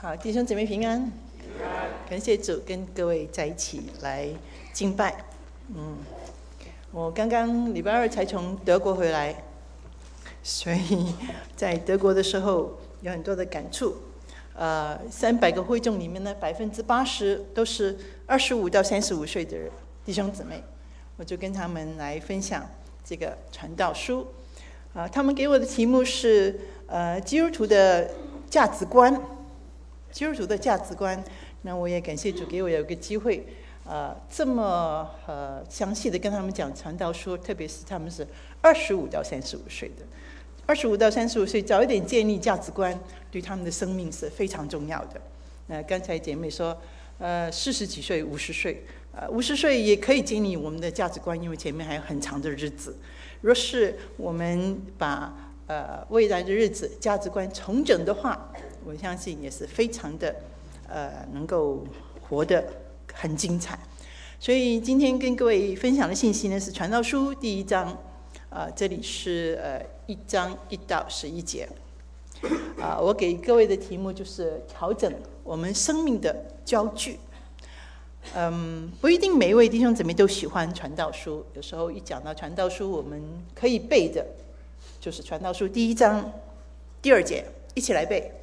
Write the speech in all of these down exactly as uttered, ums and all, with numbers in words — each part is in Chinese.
好，弟兄姊妹平安，感谢主跟各位在一起来敬拜。嗯，我刚刚礼拜二才从德国回来，所以在德国的时候有很多的感触。呃，三百个会众里面呢，百分之八十都是二十五到三十五岁的弟兄姊妹，我就跟他们来分享这个传道书。啊、呃，他们给我的题目是呃基督徒的价值观。基督徒的价值观，那我也感谢主给我有一个机会，呃，这么呃详细的跟他们讲传道书，特别是他们是二十五到三十五岁的，二十五到三十五岁早一点建立价值观，对他们的生命是非常重要的。那、呃、刚才姐妹说，呃，四十几岁、五十岁，呃，五十岁也可以建立我们的价值观，因为前面还有很长的日子。若是我们把呃未来的日子价值观重整的话，我相信也是非常的，呃，能够活得很精彩。所以今天跟各位分享的信息呢，是传道书第一章，呃，这里是呃一章一到十一节。啊、呃，我给各位的题目就是调整我们生命的焦距。嗯，不一定每一位弟兄姊妹都喜欢传道书，有时候一讲到传道书，我们可以背的，就是传道书第一章第二节，一起来背。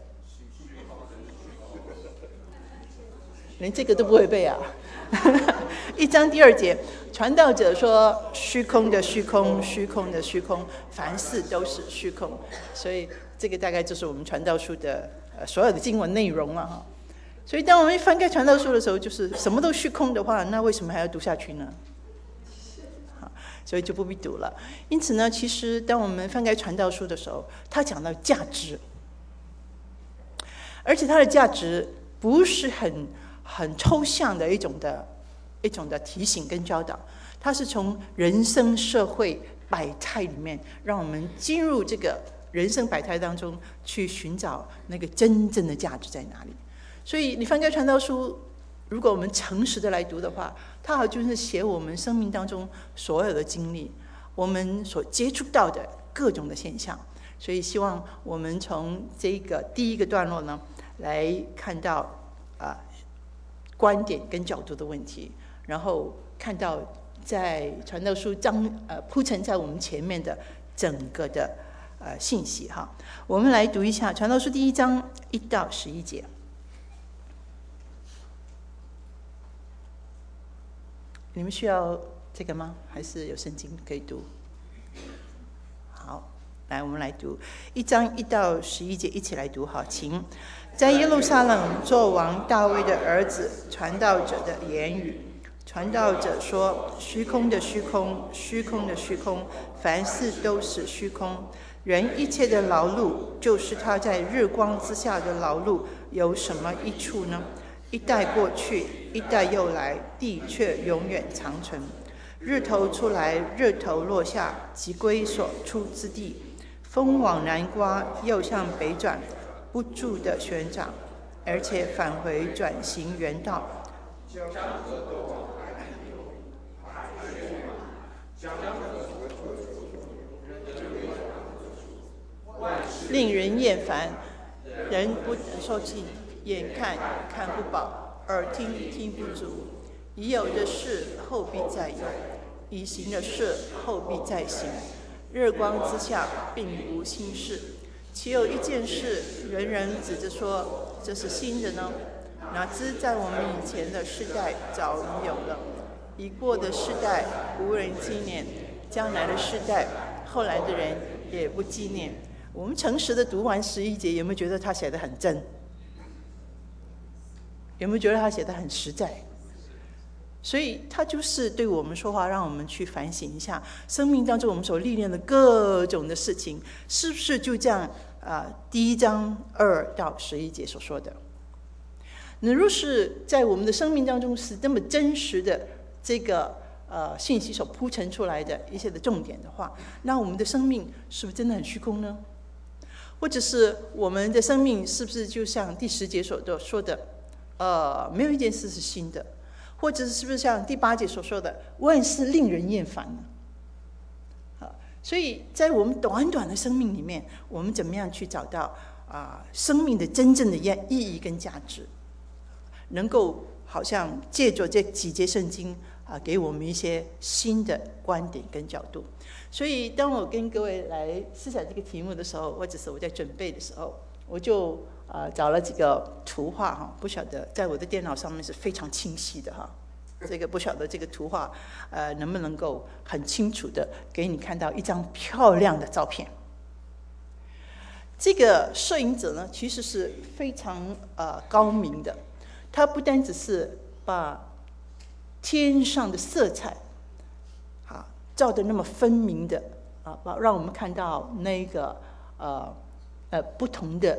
连这个都不会背啊！一章第二节，传道者说：“虚空的虚空，虚空的虚空，凡事都是虚空。”所以这个大概就是我们传道书的呃所有的经文内容了哈。所以当我们翻开传道书的时候，就是什么都虚空的话，那为什么还要读下去呢？好，所以就不必读了。因此呢，其实当我们翻开传道书的时候，它讲到价值，而且它的价值不是很。很抽象的一种的一种的提醒跟教导，它是从人生社会百态里面，让我们进入这个人生百态当中，去寻找那个真正的价值在哪里。所以你翻开传道书，如果我们诚实的来读的话，它好像就是写我们生命当中所有的经历，我们所接触到的各种的现象。所以希望我们从这个第一个段落呢，来看到啊。呃观点跟角度的问题，然后看到在传道书章呃铺陈在我们前面的整个的呃信息哈。我们来读一下传道书第一章一到十一节。你们需要这个吗？还是有圣经可以读？好，来我们来读一章一到十一节，一起来读好，请。在耶路撒冷做王大卫的儿子传道者的言语。传道者说：虚空的虚空，虚空的虚空，凡事都是虚空。人一切的劳碌，就是他在日光之下的劳碌，有什么益处呢？一代过去，一代又来，地却永远长存。日头出来，日头落下，即归所出之地。风往南刮，又向北转，不住的旋转，而且返回转行原道。令人厌烦，人不受尽，眼看看不饱，耳听听不足。已有的事后必再有，已行的事后必再行。日光之下并无新事。岂有一件事，人人指着说这是新的呢？哪知在我们以前的世代早已有了，已过的世代无人纪念，将来的世代后来的人也不纪念。我们诚实的读完十一节，有没有觉得他写得很真？有没有觉得他写得很实在？所以他就是对我们说话，让我们去反省一下生命当中我们所历练的各种的事情，是不是就这样啊、呃？第一章二到十一节所说的。那若是在我们的生命当中是这么真实的这个呃信息所铺陈出来的一些的重点的话，那我们的生命是不是真的很虚空呢？或者是我们的生命是不是就像第十节所说的，呃，没有一件事是新的？或者是不是像第八节所说的，万事令人厌烦呢？好，所以在我们短短的生命里面，我们怎么样去找到啊生命的真正的意义跟价值，能够好像借着这几节圣经啊，给我们一些新的观点跟角度。所以当我跟各位来思想这个题目的时候，或者是我在准备的时候，我就啊找了几个图画哈，不晓得在我的电脑上面是非常清晰的哈。这个不晓得这个图画呃能不能够很清楚的给你看到一张漂亮的照片。这个摄影者呢，其实是非常呃高明的，他不单只是把天上的色彩啊照得那么分明的啊，让我们看到那个呃呃不同的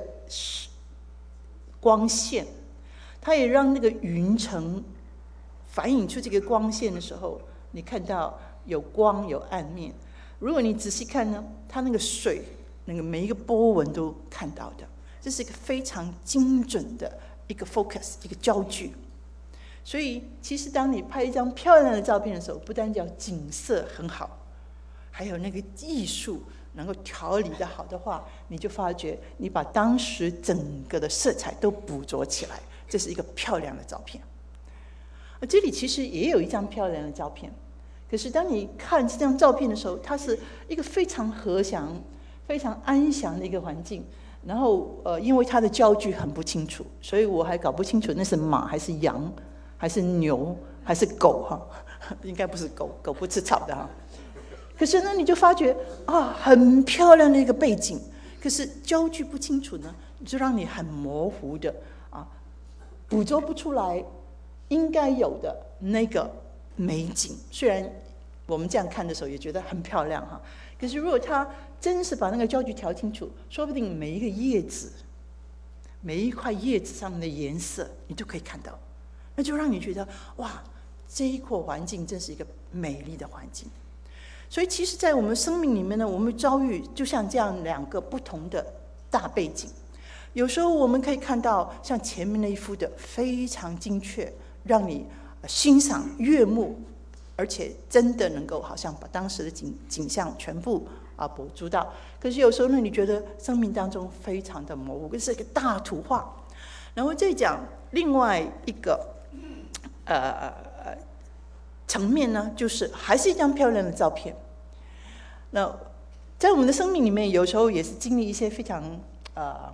光线，他也让那个云层反映出这个光线的时候，你看到有光有暗面。如果你仔细看呢，它那个水那个每一个波纹都看到的，这是一个非常精准的一个 focus 一个焦距。所以其实当你拍一张漂亮的照片的时候，不单叫景色很好，还有那个艺术能够调理的好的话，你就发觉你把当时整个的色彩都捕捉起来，这是一个漂亮的照片。这里其实也有一张漂亮的照片，可是当你看这张照片的时候，它是一个非常和祥、非常安详的一个环境。然后呃，因为它的焦距很不清楚，所以我还搞不清楚那是马还是羊，还是牛还是狗哈？应该不是狗，狗不吃草的哈。可是呢，你就发觉啊，很漂亮的一个背景，可是焦距不清楚呢，就让你很模糊的啊，捕捉不出来应该有的那个美景。虽然我们这样看的时候也觉得很漂亮哈，可是如果他真是把那个焦距调清楚，说不定每一个叶子、每一块叶子上面的颜色，你都可以看到，那就让你觉得哇，这一块环境真是一个美丽的环境。所以其实在我们生命里面呢，我们遭遇就像这样两个不同的大背景。有时候我们可以看到像前面那一幅的非常精确，让你欣赏悦目，而且真的能够好像把当时的景景象全部啊捕捉到。可是有时候呢，你觉得生命当中非常的模糊，这是一个大图画。然后再讲另外一个呃层面呢，就是还是一张漂亮的照片。那在我们的生命里面，有时候也是经历一些非常呃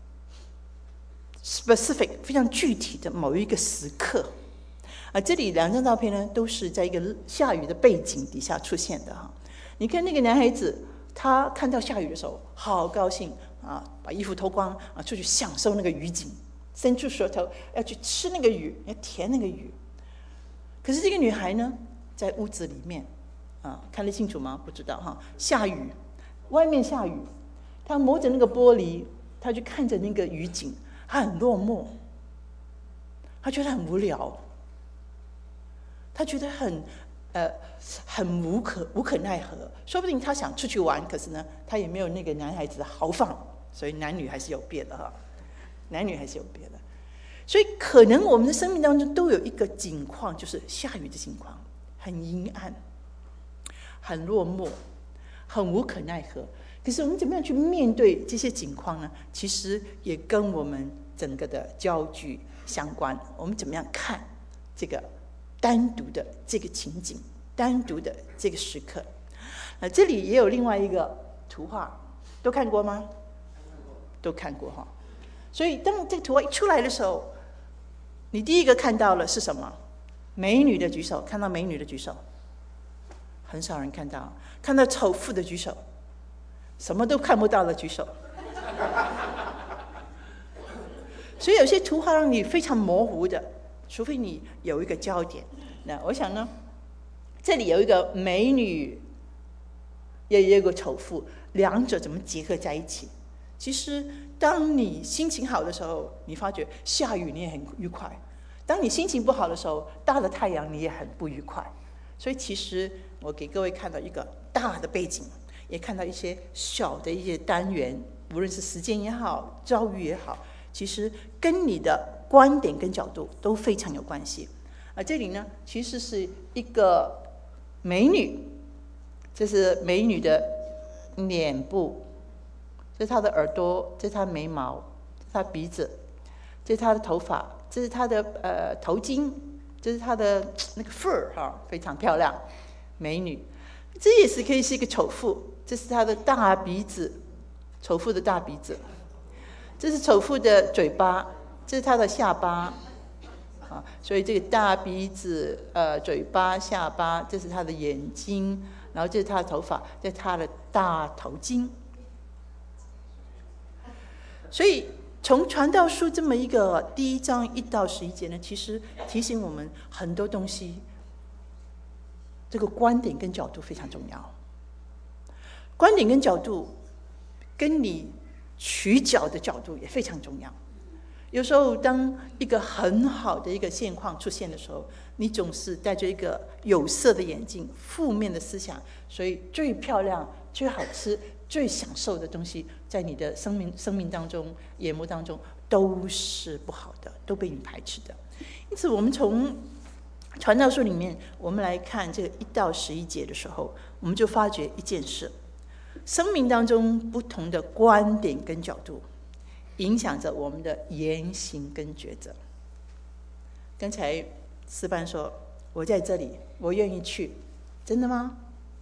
specific 非常具体的某一个时刻。啊，这里两张照片呢，都是在一个下雨的背景底下出现的哈。你看那个男孩子，他看到下雨的时候，好高兴啊，把衣服脱光啊，出去享受那个雨景，伸出舌头要去吃那个雨，要舔那个雨。可是这个女孩呢，在屋子里面啊，看得清楚吗？不知道哈。下雨，外面下雨，她摸着那个玻璃，她就看着那个雨景，她很落寞，她觉得很无聊。他觉得很，呃，很无可无可奈何。说不定他想出去玩，可是呢，他也没有那个男孩子的豪放。所以男女还是有别的哈，男女还是有别的。所以可能我们的生命当中都有一个景况，就是下雨的情况，很阴暗，很落寞，很无可奈何。可是我们怎么样去面对这些景况呢？其实也跟我们整个的焦距相关。我们怎么样看这个单独的这个情景，单独的这个时刻？呃，这里也有另外一个图画，都看过吗？都看过哈。所以当这个图画一出来的时候，你第一个看到了是什么？美女的举手，看到美女的举手，很少人看到。看到丑妇的举手，什么都看不到的举手。所以有些图画让你非常模糊的，除非你有一个焦点。那我想呢，这里有一个美女，也有一个丑妇，两者怎么结合在一起？其实当你心情好的时候，你发觉下雨你也很愉快；当你心情不好的时候，大的太阳你也很不愉快。所以其实我给各位看到一个大的背景，也看到一些小的一些单元，无论是时间也好，遭遇也好，其实跟你的观点跟角度都非常有关系。啊，这里呢其实是一个美女，这是美女的脸部， 这是他的耳朵，这是他的眉毛，这是他的鼻子，这是他的头发，这是他的呃头巾，这是他的那个 fur 哈，非常漂亮，美女。这也是可以是一个丑妇，这是他的大鼻子，丑妇的大鼻子，这是丑妇的嘴巴，这是他的下巴。啊，所以这个大鼻子、呃嘴巴、下巴，这是他的眼睛，然后这是他的头发，这是他的大头巾。所以从传道书这么一个第一章一到十一节呢，其实提醒我们很多东西，这个观点跟角度非常重要。观点跟角度，跟你取角的角度也非常重要。有时候当一个很好的一个现况出现的时候，你总是带着一个有色的眼镜，负面的思想，所以最漂亮、最好吃、最享受的东西，在你的生命生命当中、眼目当中都是不好的，都被你排斥的。因此，我们从传道书里面，我们来看这个一到十一节的时候，我们就发觉一件事：生命当中不同的观点跟角度，影响着我们的言行跟抉择。刚才诗班说：“我在这里，我愿意去。”真的吗？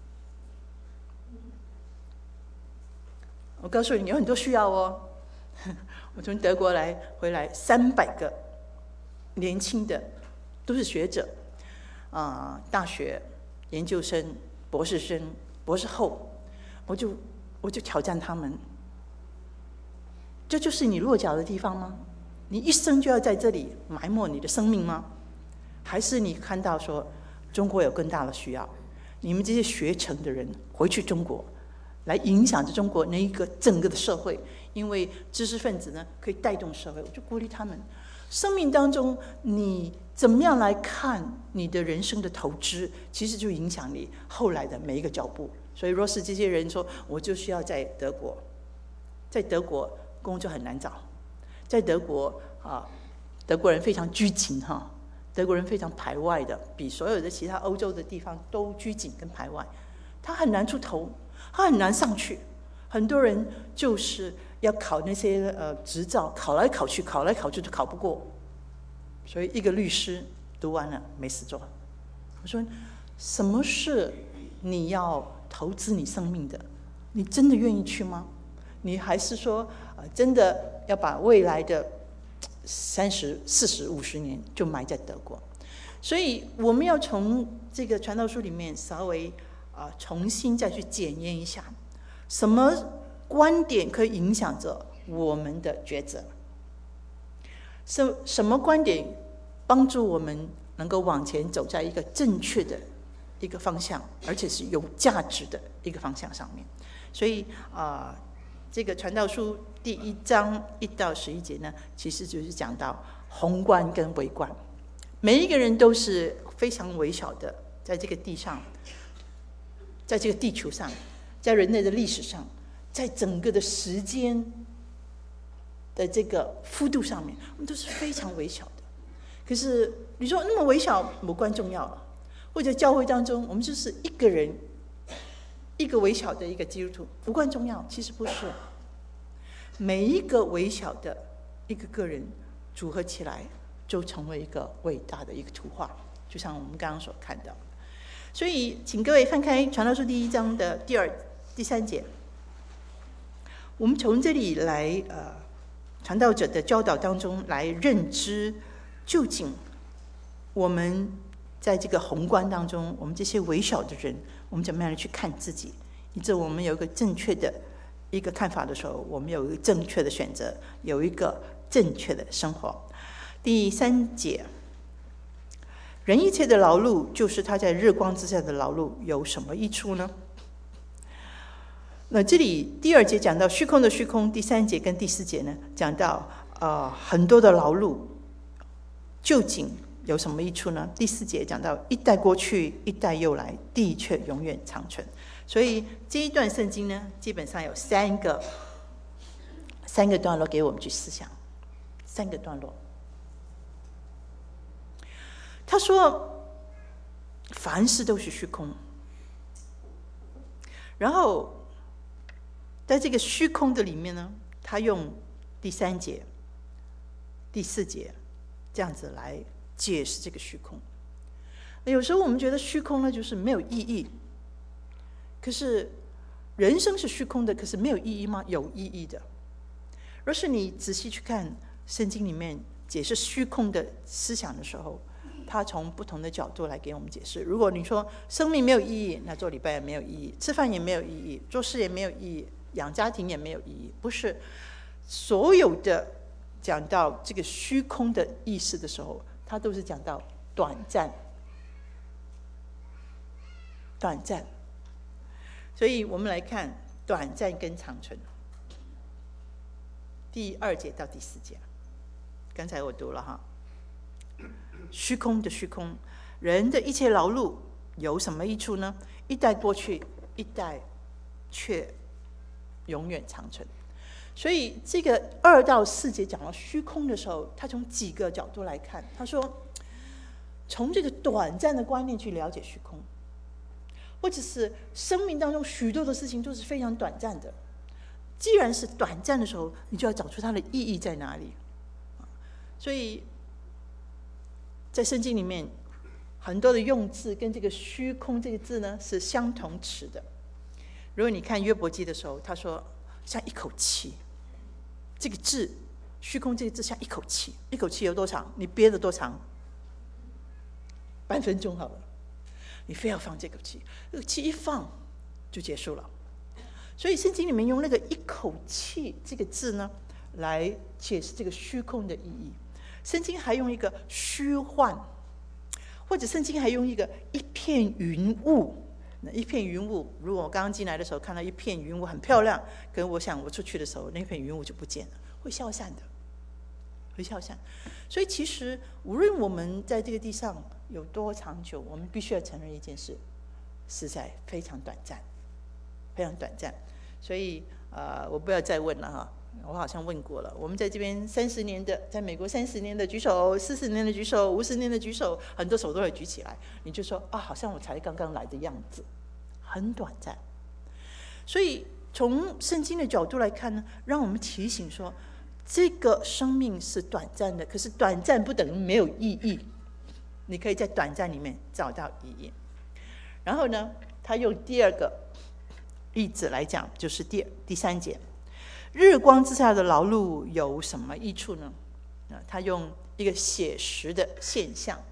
我告诉你，有很多需要哦。我从德国来回来，三百个年轻的，都是学者，啊、呃，大学研究生、博士生、博士后，我就我就挑战他们。这就是你落脚的地方吗？你一生就要在这里埋没你的生命吗？还是你看到说中国有更大的需要，你们这些学成的人回去中国，来影响着中国那一个整个的社会？因为知识分子呢可以带动社会，我就鼓励他们。生命当中你怎么样来看你的人生的投资，其实就影响你后来的每一个脚步。所以若是这些人说我就需要在德国，在德国工作很难找，在德国啊，德国人非常拘谨哈，德国人非常排外的，比所有的其他欧洲的地方都拘谨跟排外，他很难出头，他很难上去。很多人就是要考那些呃执照，考来考去，考来考去都考不过，所以一个律师读完了没事做。我说，什么是你要投资你生命的？你真的愿意去吗？你还是说，呃，真的要把未来的三十、四十、五十年就埋在德国？所以我们要从这个传道书里面稍微啊、呃、重新再去检验一下，什么观点可以影响着我们的抉择？什什么观点帮助我们能够往前走在一个正确的一个方向，而且是有价值的一个方向上面？所以啊。呃这个传道书第一章一到十一节呢，其实就是讲到宏观跟微观。每一个人都是非常微小的，在这个地上，在这个地球上，在人类的历史上，在整个的时间的这个幅度上面，我们都是非常微小的。可是你说那么微小无关重要了，或者教会当中，我们就是一个人。一个微小的一个基督徒无关重要，其实不是。每一个微小的一个个人组合起来，就成为一个伟大的一个图画，就像我们刚刚所看到。所以，请各位翻开《传道书》第一章的第二、第三节，我们从这里来呃，传道者的教导当中来认知，究竟我们在这个宏观当中，我们这些微小的人，我们怎么样去看自己？以致我们有一个正确的一个看法的时候，我们有一个正确的选择，有一个正确的生活。第三节，人一切的劳碌，就是他在日光之下的劳碌，有什么益处呢？那这里第二节讲到虚空的虚空，第三节跟第四节呢，讲到呃很多的劳碌，究竟有什么益处呢？第四节讲到一代过去，一代又来，地却永远长存。所以这一段圣经呢，基本上有三个三个段落给我们去思想，三个段落。他说，凡事都是虚空，然后， 在这个虚空的里面呢，他用第三节、第四节这样子来解释这个虚空。那有时候我们觉得虚空呢就是没有意义，可是人生是虚空的，可是没有意义吗？有意义的。若是你仔细去看圣经里面解释虚空的思想的时候，他从不同的角度来给我们解释。如果你说生命没有意义，那做礼拜也没有意义，吃饭也没有意义，做事也没有意义，养家庭也没有意义。不是所有的讲到这个虚空的意思的时候，他都是讲到短暂，短暂。所以我们来看短暂跟长存，第二节到第四节，刚才我读了哈。虚空的虚空，人的一切劳碌有什么益处呢？一代过去，一代却永远长存。所以这个二到四节讲到虚空的时候，他从几个角度来看。他说，从这个短暂的观念去了解虚空，或者是生命当中许多的事情都是非常短暂的。既然是短暂的时候，你就要找出它的意义在哪里。所以在圣经里面很多的用字跟这个虚空这个字呢是相同词的。如果你看约伯记的时候，他说像一口气，这个字虚空这个字像一口气，一口气有多长？你憋得多长？半分钟好了，你非要放这口气，这个气一放就结束了。所以圣经里面用那个一口气这个字呢来解释这个虚空的意义。圣经还用一个虚幻，或者圣经还用一个一片云雾。那一片云雾，如果我刚刚进来的时候看到一片云雾很漂亮，可是我想我出去的时候那片云雾就不见了，会消散的，会消散。所以其实无论我们在这个地上有多长久，我们必须要承认一件事，实在非常短暂，非常短暂。所以呃，我不要再问了哈。我好像问过了，我们在这边三十年的，在美国三十年的举手，四十年的举手，五十年的举手，很多手都会举起来，你就说啊，好像我才刚刚来的样子，很短暂。所以从圣经的角度来看呢，让我们提醒说，这个生命是短暂的，可是短暂不等于没有意义，你可以在短暂里面找到意义。然后呢，他用第二个例子来讲，就是第第三节。日光之下的劳碌有什么益处呢？他用一个写实的现象，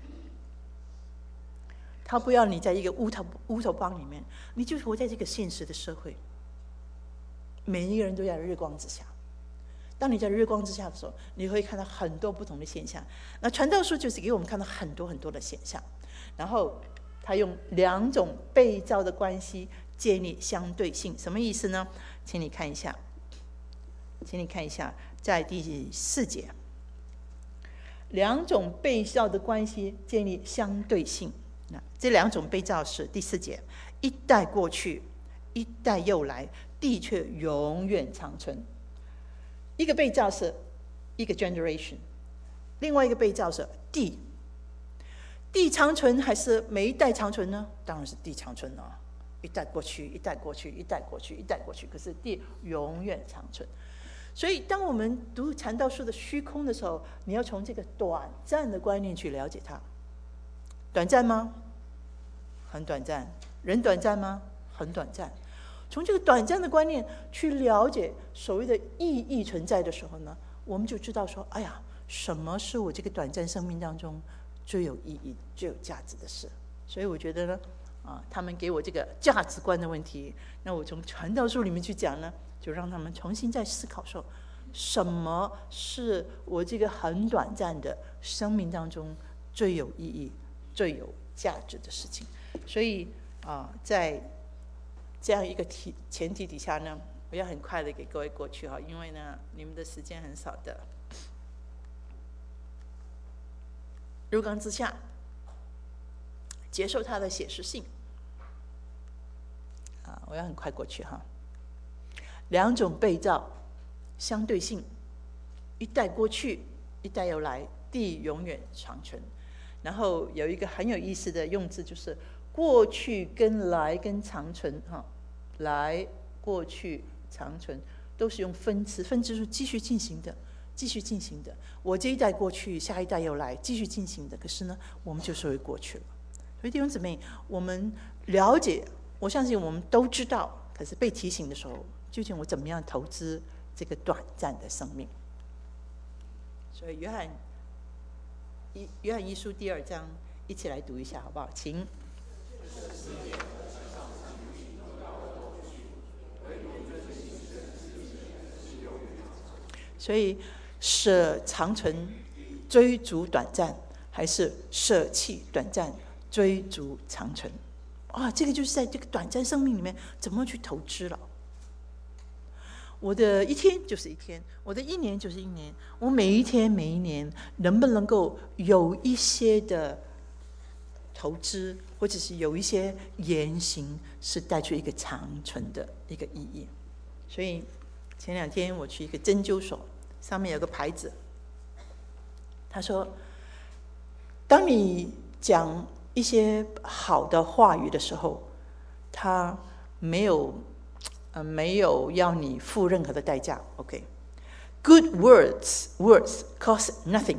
他不要你在一个乌头乌头帮里面，你就活在这个现实的社会，每一个人都在日光之下。当你在日光之下的时候，你会看到很多不同的现象。那传道书就是给我们看到很多很多的现象，然后他用两种被造的关系建立相对性，什么意思呢？请你看一下。请你看一下，在第四节，两种被造的关系建立相对性。那这两种被造是第四节，一代过去，一代又来，地却永远长存。一个被造是一个 generation， 另外一个被造是地。地长存还是每一代长存呢？当然是地长存啊！一代过去，一代过去，一代过去，一代过去，可是地永远长存。所以当我们读传道书的虚空的时候，你要从这个短暂的观念去了解它。短暂吗？很短暂。人短暂吗？很短暂。从这个短暂的观念去了解所谓的意义存在的时候呢，我们就知道说，哎呀，什么是我这个短暂生命当中最有意义、最有价值的事。所以我觉得呢，啊，他们给我这个价值观的问题，那我从传道书里面去讲呢，就让他们重新再思考说，什么是我这个很短暂的生命当中最有意义、最有价值的事情。所以啊，在这样一个提前提底下呢，我要很快的给各位过去哈，因为呢，你们的时间很少的。日光之下，接受它的写实性啊，我要很快过去哈。两种被造，相对性，一代过去，一代又来，地永远长存。然后有一个很有意思的用字，就是过去跟来跟长存哈，来过去长存，都是用分支，分支是继续进行的，继续进行的。我这一代过去，下一代又来，继续进行的。可是呢，我们就是会过去了。所以弟兄姊妹，我们了解，我相信我们都知道。可是被提醒的时候，究竟我怎么样投资这个短暂的生命？所以约翰一约翰一书第二章，一起来读一下好不好？请。所以舍长存追逐短暂，还是舍弃短暂追逐长存？啊，这个就是在这个短暂生命里面怎么去投资了。我的一天就是一天，我的一年就是一年，我每一天每一年能不能够有一些的投资，或者是有一些言行是带出一个长存的一个意义。所以前两天我去一个针灸所，上面有个牌子，他说当你讲一些好的话语的时候，他没有呃没有要你付任何的代价。 OK， Good words words cost nothing.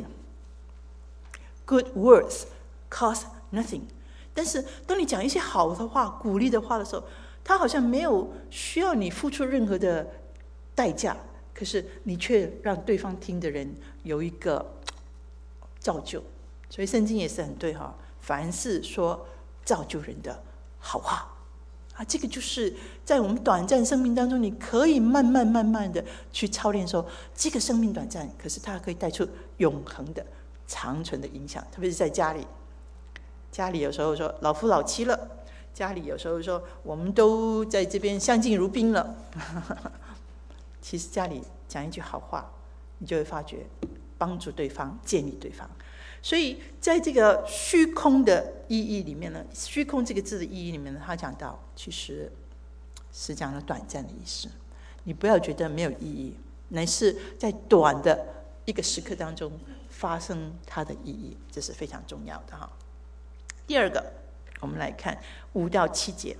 Good words cost nothing. 但是当你讲一些好的话，鼓励的话的时候，他好像没有需要你付出任何的代价，可是你却让对方听的人有一个造就。所以圣经也是很对哈，凡是说造就人的好话啊，这个就是在我们短暂生命当中，你可以慢慢慢慢的去操练说，这个生命短暂，可是它可以带出永恒的长存的影响。特别是在家里，家里有时候说老夫老妻了，家里有时候说我们都在这边相敬如宾了其实家里讲一句好话，你就会发觉帮助对方，建立对方。所以在这个虚空的意义里面呢，虚空这个字的意义里面呢，他讲到其实是讲了短暂的意思。你不要觉得没有意义，乃是在短的一个时刻当中发生它的意义，这是非常重要的哈。第二个，我们来看五到七节。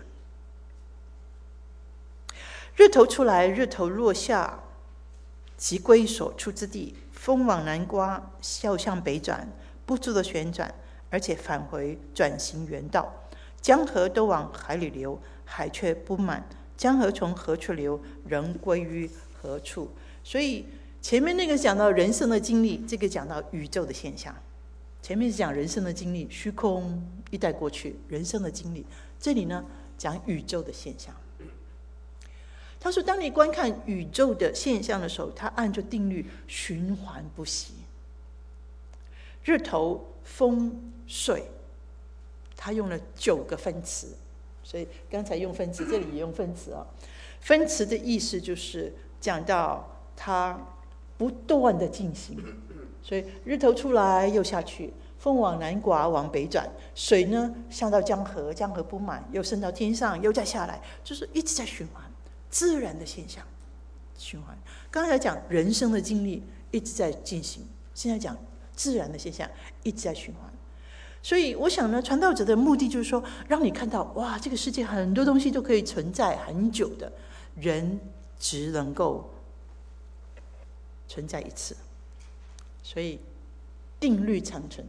日头出来，日头落下，即归所处之地。风往南刮，笑向北转，不住的旋转，而且返回，转行原道。江河都往海里流，海却不满。江河从何处流，仍归于何处。所以前面那个讲到人生的经历，这个讲到宇宙的现象。前面是讲人生的经历，虚空一代过去，人生的经历。这里呢，讲宇宙的现象。他说当你观看宇宙的现象的时候，他按照定律循环不息。日头、风、水，他用了九个分词，所以刚才用分词，这里也用分词啊。分词的意思就是讲到它不断的进行，所以日头出来又下去，风往南刮往北转，水呢下到江河，江河不满又升到天上，又再下来，就是一直在循环。自然的现象循环。刚才讲人生的经历一直在进行，现在讲自然的现象一直在循环。所以我想呢，传道者的目的就是说，让你看到哇，这个世界很多东西都可以存在很久的，人只能够存在一次。所以定律长存，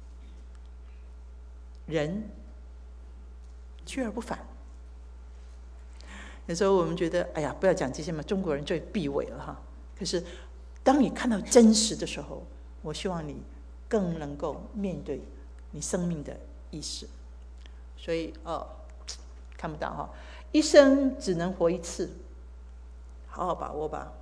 人去而不返。有时候我们觉得，哎呀，不要讲这些嘛，中国人最避讳了哈。可是，当你看到真实的时候，我希望你更能够面对你生命的意识。所以，哦，看不到哈，一生只能活一次，好好把握吧。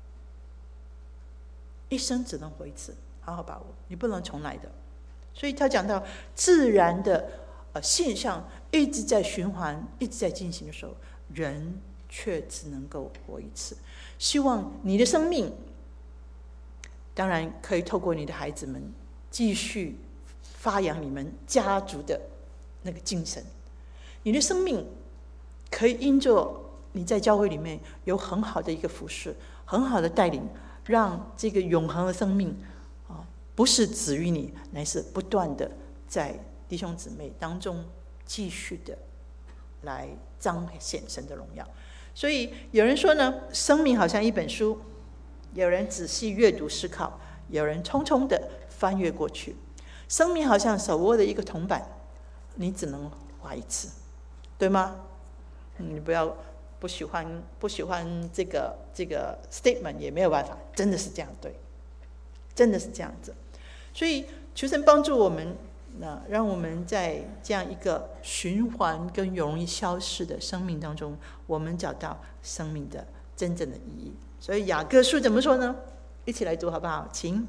一生只能活一次，好好把握，你不能重来的。所以他讲到自然的呃现象一直在循环，一直在进行的时候，人却只能够活一次。希望你的生命当然可以透过你的孩子们继续发扬你们家族的那个精神，你的生命可以因着你在教会里面有很好的一个服侍，很好的带领，让这个永恒的生命啊，不是止于你，乃是不断的在弟兄姊妹当中继续的来彰显神的荣耀。 所以有人说呢，生命好像一本书，有人仔细阅读思考，有人匆匆的翻阅过去。生命好像手握的一个铜板，你只能画一次，对吗？你不要不喜欢不喜欢这个这个 statement 也没有办法，真的是这样，对，真的是这样子。所以求神帮助我们，那让我们在这样一个循环跟容易消逝的生命当中，我们找到生命的真正的意义。所以雅各书怎么说呢？一起来读好不好？请。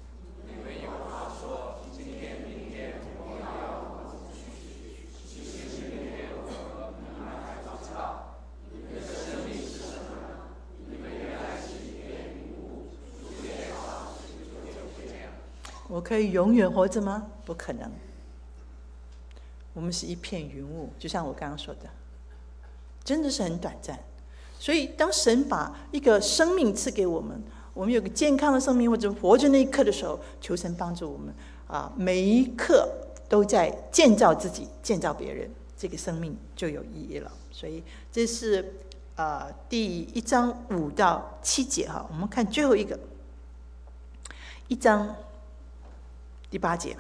我可以永远活着吗？不可能。我们是一片云雾，就像我刚刚说的，真的是很短暂。所以当神把一个生命赐给我们，我们有个健康的生命或者活着那一刻的时候，求神帮助我们啊，每一刻都在建造自己，建造别人，这个生命就有意义了。所以这是啊第一章五到七节哈，我们看最后一个一章第八节。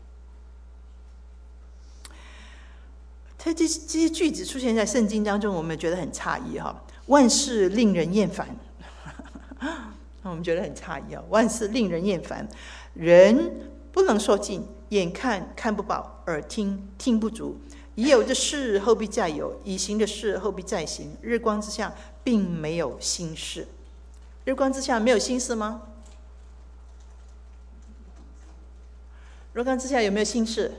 它这这些句子出现在圣经当中，我们觉得很诧异哈。万事令人厌烦，我们觉得很诧异啊！万事令人厌烦，人不能说尽，眼看看不饱，耳听听不足。已有的事后必再有，已行的事后必再行。日光之下并没有新事。日光之下没有新事吗？日光之下有没有新事？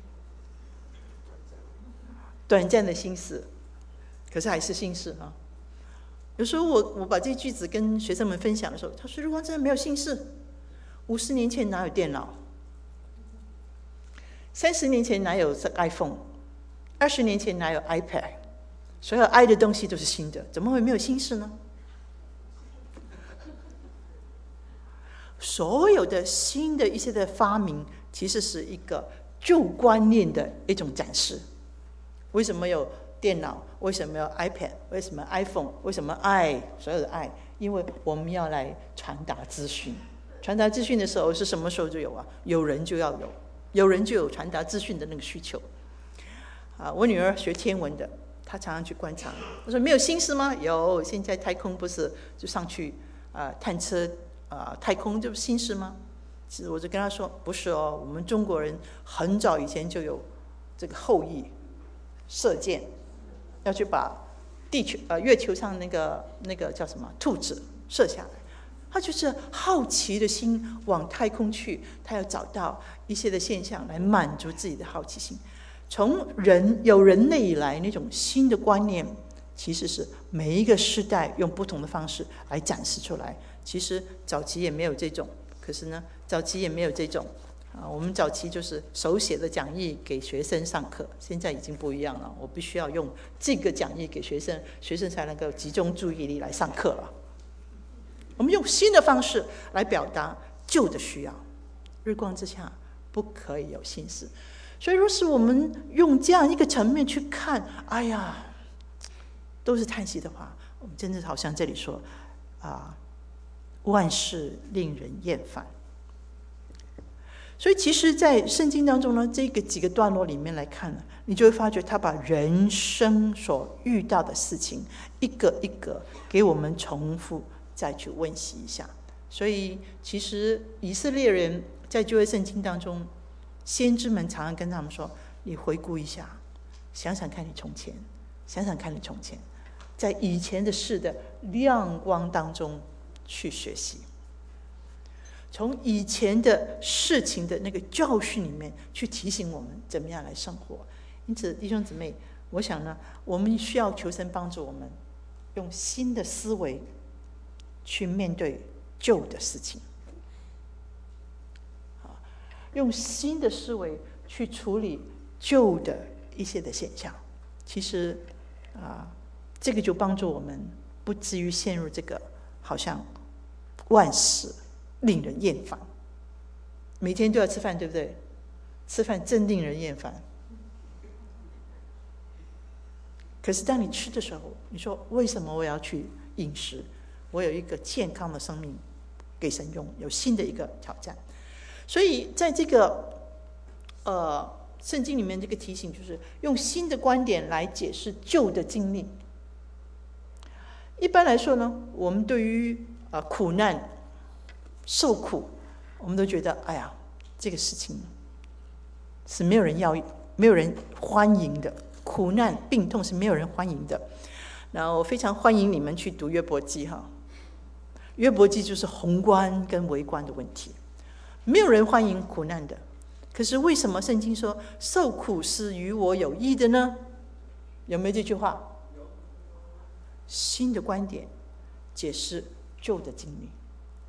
短暂的心事，可是还是心事啊。有时候我我把这句子跟学生们分享的时候，他说：“日光之下没有心事。五十年前哪有电脑？三十年前哪有 iPhone？ 二十年前哪有 iPad？ 所有 i 的东西都是新的，怎么会没有心事呢？所有的新的一些的发明，其实是一个旧观念的一种展示。为什么有电脑？为什么有 iPad？ 为什么 iPhone？ 为什么爱？所有的爱，因为我们要来传达资讯。传达资讯的时候是什么时候就有啊？有人就要有，有人就有传达资讯的那个需求。啊，我女儿学天文的，她常常去观察。我说没有新事吗？有，现在太空不是就上去啊、呃、探测啊、呃、太空，这不是新事吗？其实我就跟她说，不是哦，我们中国人很早以前就有这个后羿射箭，要去把地球呃月球上那个那个叫什么兔子射下来。他就是好奇的心往太空去，他要找到一些的现象来满足自己的好奇心。从人有人类以来，那种新的观念，其实是每一个时代用不同的方式来展示出来。其实早期也没有这种，可是呢，早期也没有这种。啊，我们早期就是手写的讲义给学生上课，现在已经不一样了。我必须要用这个讲义给学生，学生才能够集中注意力来上课了。我们用新的方式来表达旧的需要。日光之下不可以有新事。所以，若是我们用这样一个层面去看，哎呀，都是叹息的话，我们真的好像这里说啊，万事令人厌烦。所以其实在圣经当中呢，这个几个段落里面来看呢，你就会发觉他把人生所遇到的事情一个一个给我们重复再去温习一下。所以其实以色列人在旧约圣经当中，先知们常常跟他们说，你回顾一下，想想看你从前，想想看你从前，在以前的事的亮光当中去学习，从以前的事情的那个教训里面去提醒我们怎么样来生活。因此弟兄姊妹，我想呢，我们需要求神帮助我们用新的思维去面对旧的事情，用新的思维去处理旧的一些的现象。其实啊，这个就帮助我们不至于陷入这个好像万事令人厌烦，每天都要吃饭，对不对？吃饭真令人厌烦。 可是当你吃的时候，你说为什么我要去饮食？我有一个健康的生命给神用，有新的一个挑战。所以在这个呃圣经里面，这个提醒就是用新的观点来解释旧的经历。一般来说呢，我们对于呃苦难、受苦，我们都觉得哎呀，这个事情是没有人要、没有人欢迎的。苦难、病痛是没有人欢迎的。然后我非常欢迎你们去读约伯记哈。约伯记就是宏观跟微观的问题，没有人欢迎苦难的。可是为什么圣经说受苦是与我有益的呢？有没有这句话？新的观点解释旧的经历。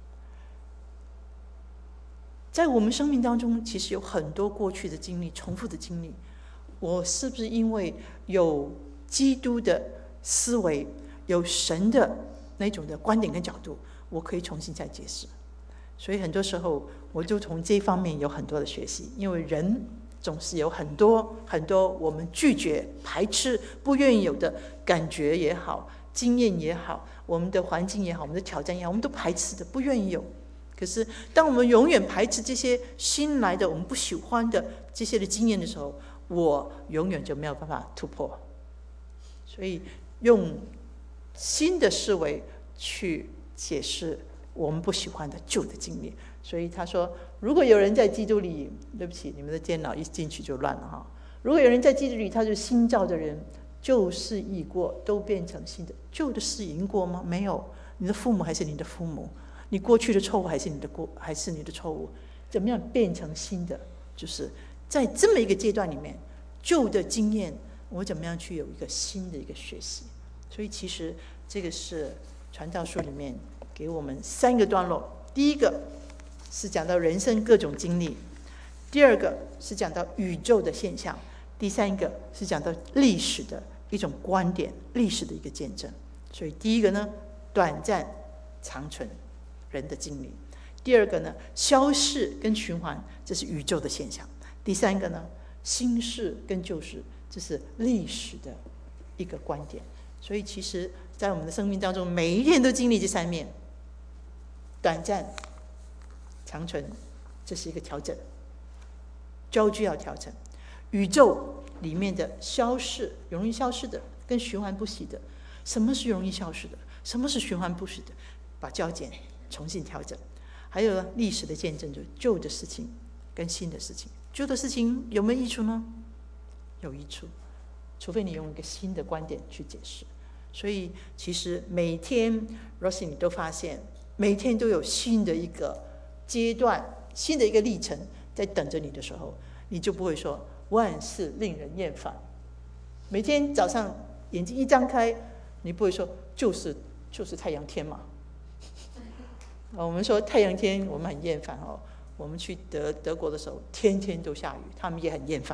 在我们生命当中，其实有很多过去的经历、重复的经历。我是不是因为有基督的思维，有神的那种的观点跟角度，我可以重新再解释？所以很多时候我就从这方面有很多的学习。因为人总是有很多很多我们拒绝、排斥、不愿意有的感觉也好，经验也好，我们的环境也好，我们的挑战也好，我们都排斥的，不愿意有。可是当我们永远排斥这些新来的我们不喜欢的这些的经验的时候，我永远就没有办法突破。所以用新的思维去解释我们不喜欢的旧的经历。所以他说，如果有人在基督里，对不起，你们的电脑一进去就乱了哈。如果有人在基督里，他是新造的人，旧事已过，都变成新的。旧的事已经过吗？没有。你的父母还是你的父母，你过去的错误还是你的过还是你的错误。怎么样变成新的？就是在这么一个阶段里面，旧的经验我怎么样去有一个新的一个学习。所以其实这个是传道书里面给我们三个段落。第一个是讲到人生各种经历，第二个是讲到宇宙的现象，第三个是讲到历史的一种观点，历史的一个见证。所以第一个呢，短暂长存，人的经历；第二个呢，消逝跟循环，这是宇宙的现象；第三个呢，新事跟旧事，这是历史的一个观点。所以其实在我们的生命当中，每一天都经历这三面：短暂、长存，这是一个调整，焦距要调整；宇宙里面的消逝，容易消逝的跟循环不息的。什么是容易消逝的？什么是循环不息的？把焦点重新调整。还有历史的见证，就是旧的事情跟新的事情。旧的事情有没有益处呢？有益处，除非你用一个新的观点去解释。所以其实每天 Rosie 你都发现，每天都有新的一个阶段，新的一个历程在等着你的时候，你就不会说万事令人厌烦。每天早上眼睛一张开，你不会说就是就是太阳天嘛。我们说太阳天我们很厌烦哦。我们去德德国的时候，天天都下雨，他们也很厌烦。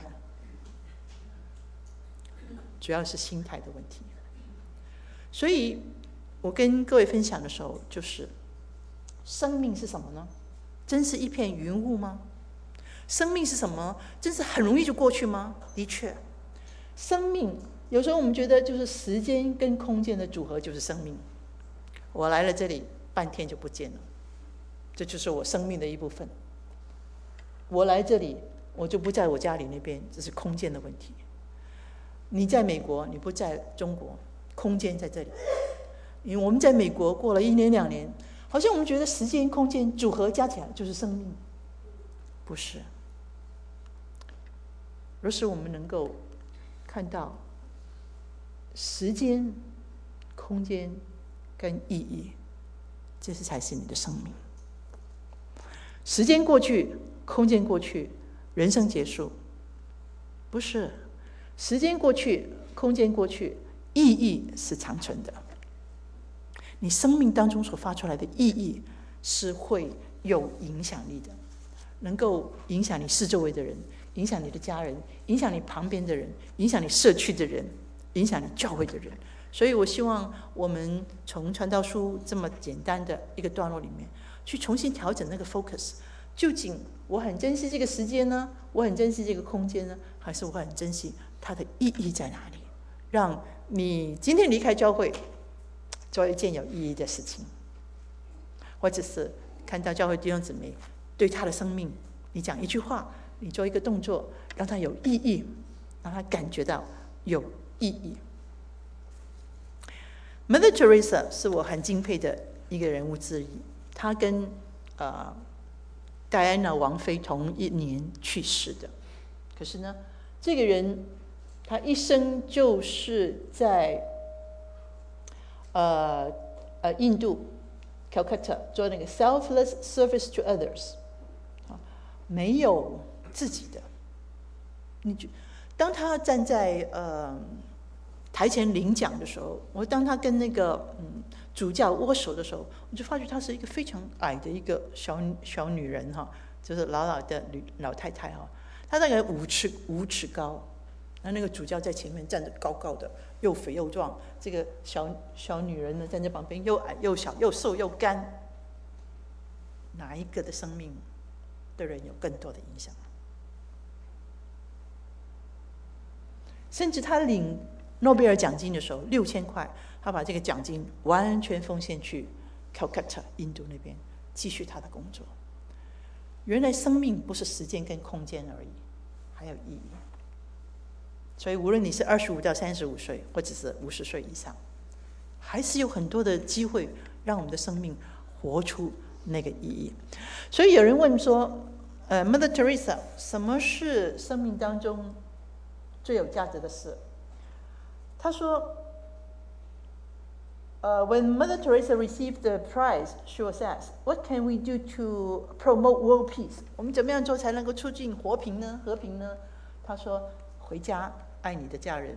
主要是心态的问题。所以我跟各位分享的时候，就是生命是什么呢？真是一片云雾吗？生命是什么？真是很容易就过去吗？的确，生命有时候我们觉得就是时间跟空间的组合就是生命。我来了这里半天就不见了，这就是我生命的一部分。我来这里，我就不在我家里那边，这是空间的问题。你在美国，你不在中国，空间在这里。因为我们在美国过了一年两年，好像我们觉得时间空间组合加起来就是生命，不是。若是我们能够看到时间、空间跟意义，这是才是你的生命。时间过去，空间过去，人生结束，不是。时间过去，空间过去，意义是长存的。你生命当中所发出来的意义是会有影响力的，能够影响你四周围的人，影响你的家人，影响你旁边的人，影响你社区的人，影响你教会的人。所以我希望我们从传道书这么简单的一个段落里面，去重新调整那个 focus。究竟我很珍惜这个时间呢？我很珍惜这个空间呢？还是我很珍惜它的意义在哪里？让你今天离开教会，做一件有意义的事情，或者是看到教会弟兄姊妹对他的生命，你讲一句话，你做一个动作，让他有意义，让他感觉到有意义。Mother Teresa 是我很敬佩的一个人物之一，她跟呃戴安娜王妃同一年去世的。可是呢，这个人他一生就是在呃呃印度 Calcutta 做那个 selfless service to others， 没有自己的。你就当他站在呃台前领奖的时候，我当他跟那个嗯主教握手的时候，我就发觉她是一个非常矮的一个小小女人哈，就是老老的女老太太哈，她大概五尺五尺高，那那个主教在前面站着高高的，又肥又壮，这个小小女人呢站在旁边，又矮又小又瘦又干，哪一个的生命对人有更多的影响？甚至他领诺贝尔奖金的时候，六千块，他把这个奖金完全奉献去 Calcutta 印度那边继续他的工作。原来生命不是时间跟空间而已，还有意义。所以无论你是二十五到三十五岁，或者是五十岁以上，还是有很多的机会让我们的生命活出那个意义。所以有人问说，呃 ，Mother Teresa， 什么是生命当中最有价值的事？他说，呃、uh, ，When Mother Teresa received the prize, she was asked, "What can we do to promote world peace?" 我们怎么样做才能够促进和平呢？和平呢？他说，回家爱你的家人，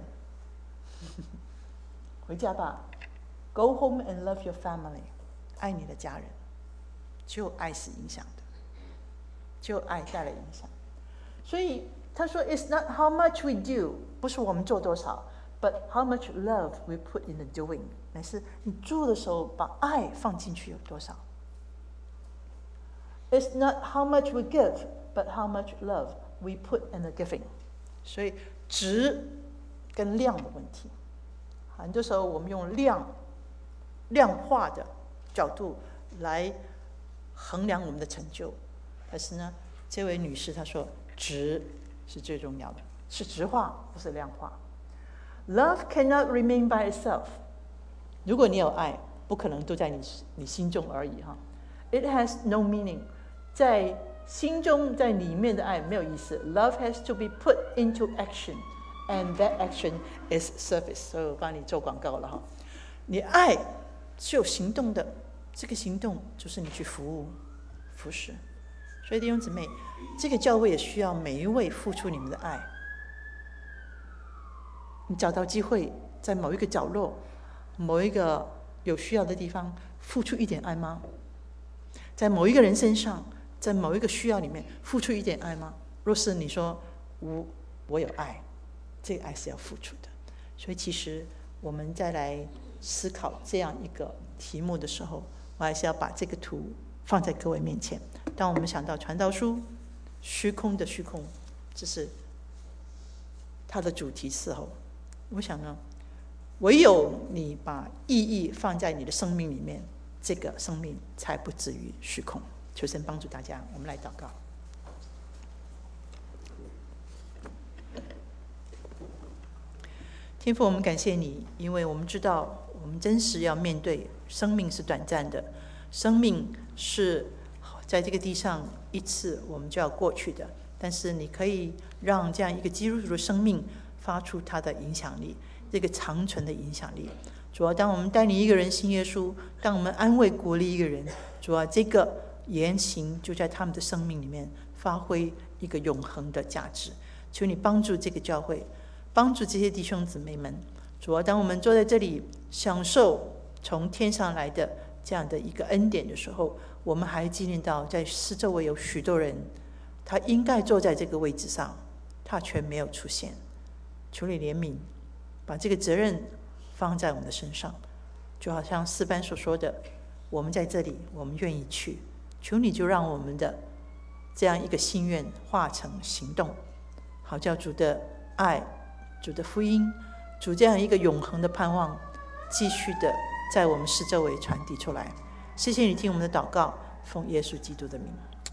回家吧 ，Go home and love your family， 爱你的家人，只有爱是影响的，只有爱带来影响。所以他说 ，It's not how much we do， 不是我们做多少。But how much love we put in the doing， 乃是你做的时候把爱放进去有多少。It's not how much we give, but how much love we put in the giving。所以质跟量的问题，很多时候我们用量量化的角度来衡量我们的成就，可是呢，这位女士她说质是最重要的，是质化，不是量化。Love cannot remain by itself。如果你有爱，不可能都在你你心中而已哈。It has no meaning。在心中，在里面的爱没有意思。Love has to be put into action, and that action is service。所以我帮你做广告了哈。你爱是有行动的，这个行动就是你去服务、服侍。所以弟兄姊妹，这个教会也需要每一位付出你们的爱。你找到机会，在某一个角落、某一个有需要的地方，付出一点爱吗？在某一个人身上，在某一个需要里面，付出一点爱吗？若是你说我我有爱，这个爱是要付出的。所以其实我们再来思考这样一个题目的时候，我还是要把这个图放在各位面前。当我们想到传道书，虚空的虚空，这是它的主题时候，我想呢，唯有你把意义放在你的生命里面，这个生命才不至于虚空。求神帮助大家，我们来祷告。天父，我们感谢你，因为我们知道我们真实要面对生命是短暂的，生命是在这个地上一次我们就要过去的，但是你可以让这样一个基督徒的生命发出它的影响力，这个长存的影响力。主要当我们带领一个人信耶稣，当我们安慰鼓励一个人，主要这个言行就在他们的生命里面发挥一个永恒的价值。求你帮助这个教会，帮助这些弟兄姊妹们。主要当我们坐在这里享受从天上来的这样的一个恩典的时候，我们还纪念到在四周围有许多人，他应该坐在这个位置上，他却没有出现。求你怜悯，把这个责任放在我们的身上，就好像诗班所说的，我们在这里，我们愿意去，求你就让我们的这样一个心愿化成行动，好叫主的爱、主的福音、 主这样一个永恒的盼望，继续的在我们四周围传递出来。谢谢你听我们的祷告，奉耶稣基督的名。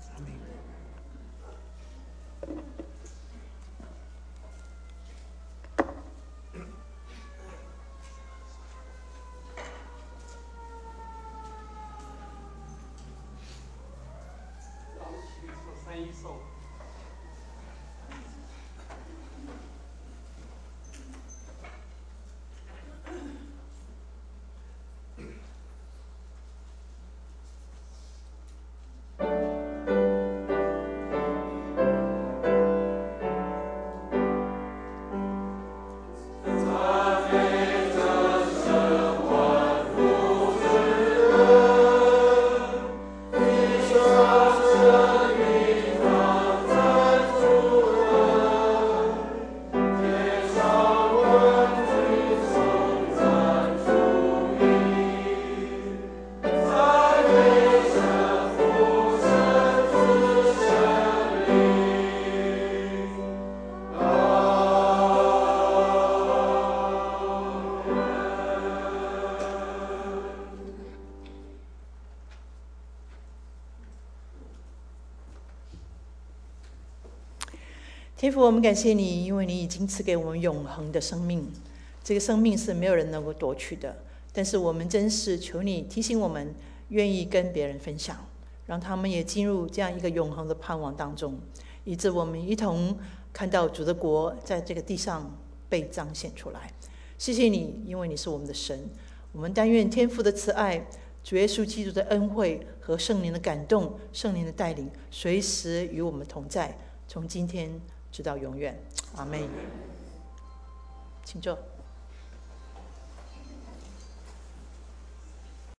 天父，我们感谢你，因为你已经赐给我们永恒的生命，这个生命是没有人能够夺去的。但是我们真是求你提醒我们，愿意跟别人分享，让他们也进入这样一个永恒的盼望当中，以致我们一同看到主的国在这个地上被彰显出来。谢谢你，因为你是我们的神。我们但愿天父的慈爱、主耶稣基督的恩惠和圣灵的感动、圣灵的带领，随时与我们同在，从今天直到永远。阿们。请坐。